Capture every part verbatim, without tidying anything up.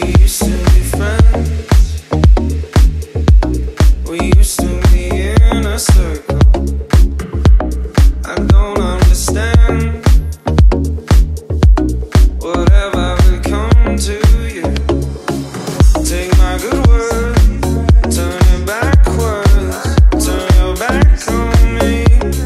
used to be friends. We used to be in a circle. I don't understand. What have I become to you? Take my good word, turn it backwards, turn your back on me.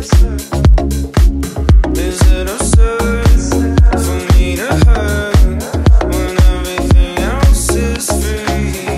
Is it absurd for me to hurt when everything else is free?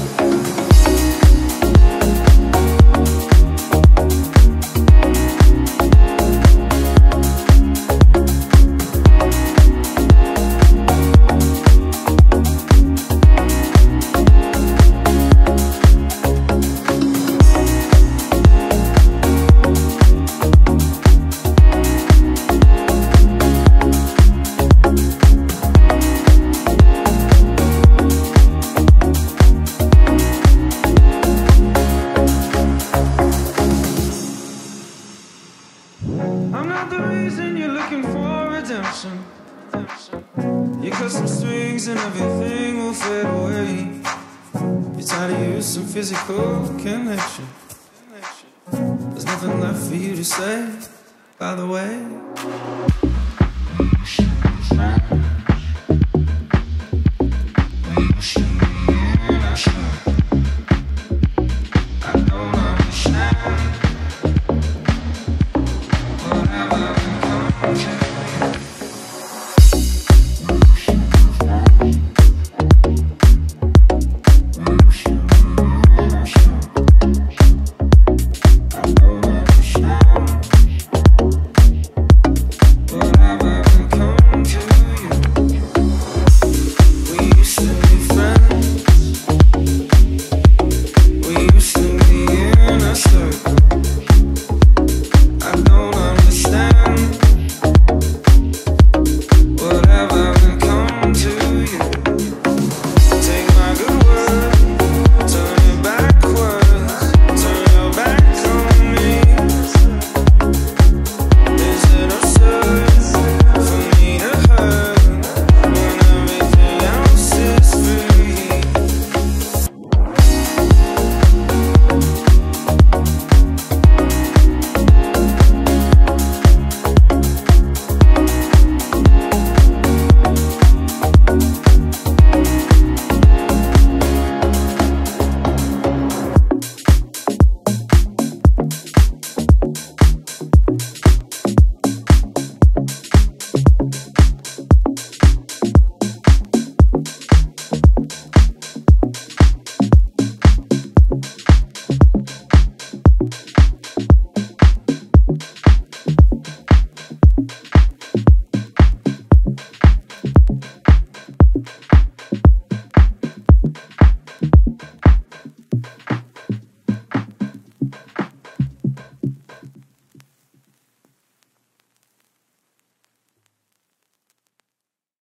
I'm not the reason you're looking for redemption. You cut some strings and everything will fade away. You're tired of use some physical connection. There's nothing left for you to say, by the way.